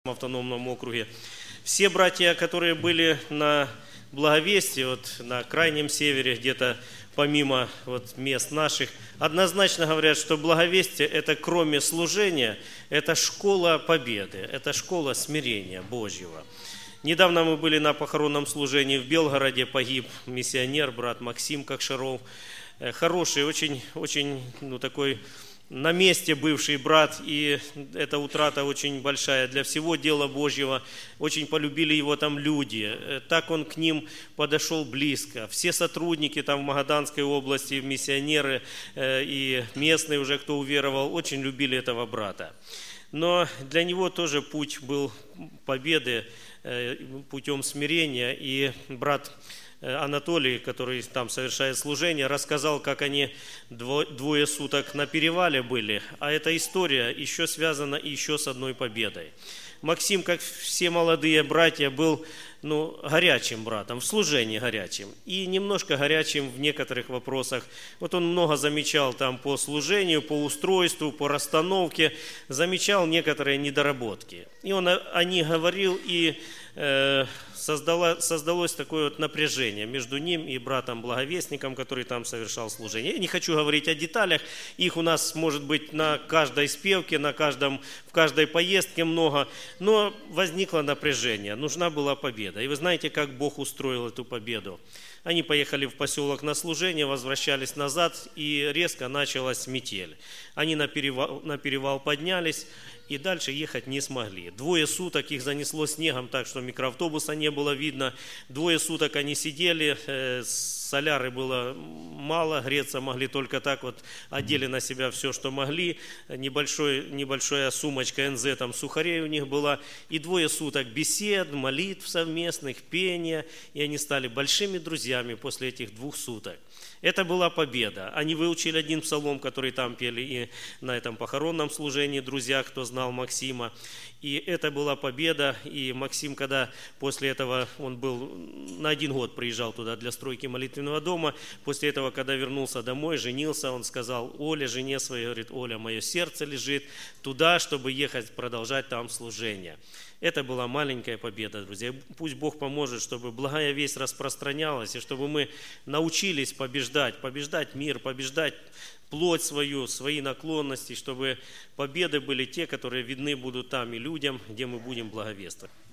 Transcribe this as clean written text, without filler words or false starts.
автономном округе. Все братья, которые были на Благовестии, вот на крайнем севере, где-то помимо мест наших, однозначно говорят, что Благовестие – это кроме служения, это школа победы, это школа смирения Божьего. Недавно мы были на похоронном служении в Белгороде, погиб миссионер, брат Максим Кокшаров. Хороший, очень такой на месте бывший брат, и эта утрата очень большая для всего дела Божьего. Очень полюбили его там люди, так он к ним подошел близко. Все сотрудники там в Магаданской области, миссионеры и местные уже, кто уверовал, очень любили этого брата. Но для него тоже путь был победы путем смирения, и брат Анатолий, который там совершает служение, рассказал, как они двое суток на перевале были. А эта история еще связана еще с одной победой. Максим, как все молодые братья, был горячим братом, в служении горячим. И немножко горячим в некоторых вопросах. Вот он много замечал там по служению, по устройству, по расстановке, замечал некоторые недоработки. И он о них говорил, и создалось такое напряжение между ним и братом Благовестником, который там совершал служение. Я не хочу говорить о деталях, их у нас может быть на каждой спевке, в каждой поездке много, но возникло напряжение, нужна была победа. И вы знаете, как Бог устроил эту победу. Они поехали в поселок на служение, возвращались назад, и резко началась метель. Они на перевал поднялись, и дальше ехать не смогли. 2 суток их занесло снегом так, что микроавтобуса не было видно. 2 суток они сидели, соляры было мало, греться могли только так, одели на себя все, что могли. Небольшая сумочка НЗ, там сухарей у них была. И 2 суток бесед, молитв совместных, пения. И они стали большими друзьями после этих 2 суток. Это была победа. Они выучили один псалом, который там пели и на этом похоронном служении, друзья, кто знал Максима. И это была победа. И Максим, когда после этого, он был на 1 год приезжал туда для стройки молитвенного дома, после этого, когда вернулся домой, женился, он сказал Оле, жене своей, говорит: Оля, мое сердце лежит туда, чтобы ехать, продолжать там служение. Это была маленькая победа, друзья. Пусть Бог поможет, чтобы благая весть распространялась, и чтобы мы научились побеждать мир, побеждать плоть свою, свои наклонности, чтобы победы были те, которые видны будут там и людям, где мы будем благовествовать.